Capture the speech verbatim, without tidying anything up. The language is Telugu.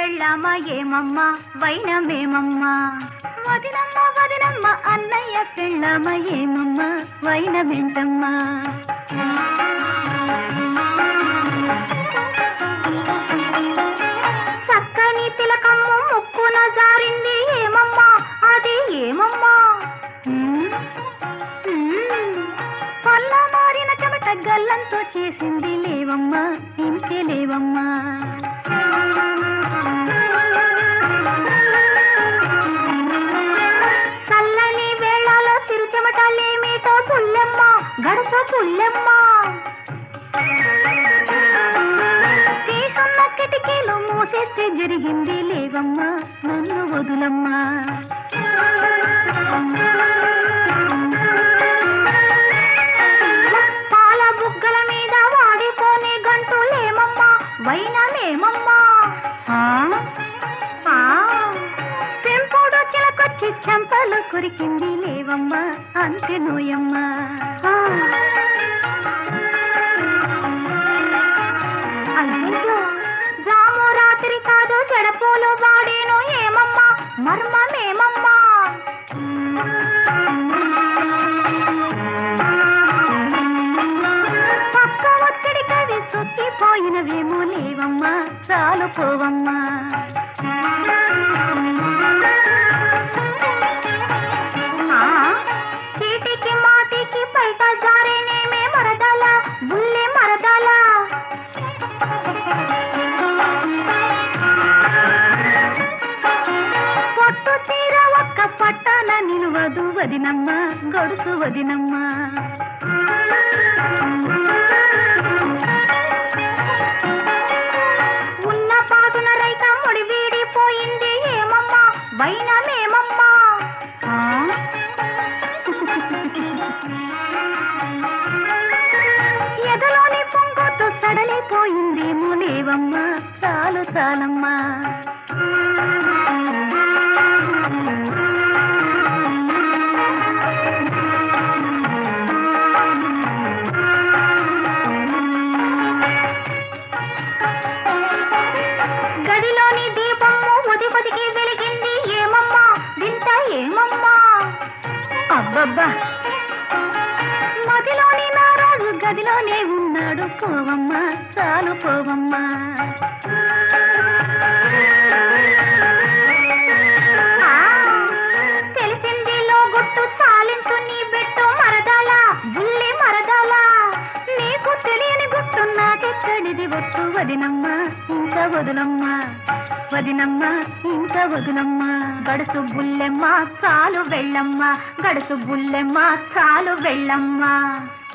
పెళ్ళామా ఏమమ్మా వైనమేమమ్మా వదినమ్మ వదినమ్మ అన్నయ్య పెళ్ళామా ఏమమ్మా వైనమేంటమ్మా చక్కని తిలకమ్మ ముక్కున జారింది ఏమమ్మా అది ఏమమ్మా పల్ల మారిన చెమట గల్లంతో చేసింది లేవమ్మా ఇంతే లేవమ్మా చల్లని వేళలో చిరు చెమటలేమిటో పుల్లెమ్మ గడస పుల్లెమ్మ తీసున్న కిటికీలు మూసేస్తే జరిగింది లేవమ్మా నన్ను వదులమ్మా పాల బుగ్గల మీద వాడిపోని గంటులేమమ్మా వైనమేమమ్మా పెంపుడు చిలకొచ్చి చెంపలు కొరికింది లేవమ్మా అంతే నోయమ్మా అయ్యో జాము రాత్రి కాదు చెడపోలు వాడేను ఏమమ్మా మర్మమేమమ్మా పక్క ఒత్తిడి కవి సొక్కిపోయినవేమో లేవమ్మా చాలు పోవమ్మా చీటికి మాటికి బయట జారేనేమే మరదల బుల్లె మరదల పొట్టు చీర ఒక్క పట్టన నిలువదు వదినమ్మ గొడుసు వదినమ్మ ఉన్న పాదున రైక ముడి వీడిపోయింది ఏమమ్మా వైనమేమమ్మా ఎదలోని పొంగొట్టు సడలిపోయింది ములేవమ్మా చాలు చాలమ్మా గదిలోని దీపము ఉది పొదికి వెలిగింది ఏమమ్మా వింత ఏమమ్మా అబ్బబ్బా మదిలోని నారాజు గదిలోనే ఉన్నాడు పోవమ్మా చాలు పోవమ్మా తెలిసింది లోగుట్టు చాలించు నీ బిట్టు మరదాల బుల్లి మరదాల నీకు తెలియని గుట్టు నాకెక్కడిది ఒట్టు వదినమ్మా ఇంత వదులమ్మా వదినమ్మా ఇంత వదులమ్మా గడుసు బుల్లెమ్మ చాలు వెళ్ళమ్మా గడుసు బుల్లెమ్మ చాలు వెళ్ళమ్మా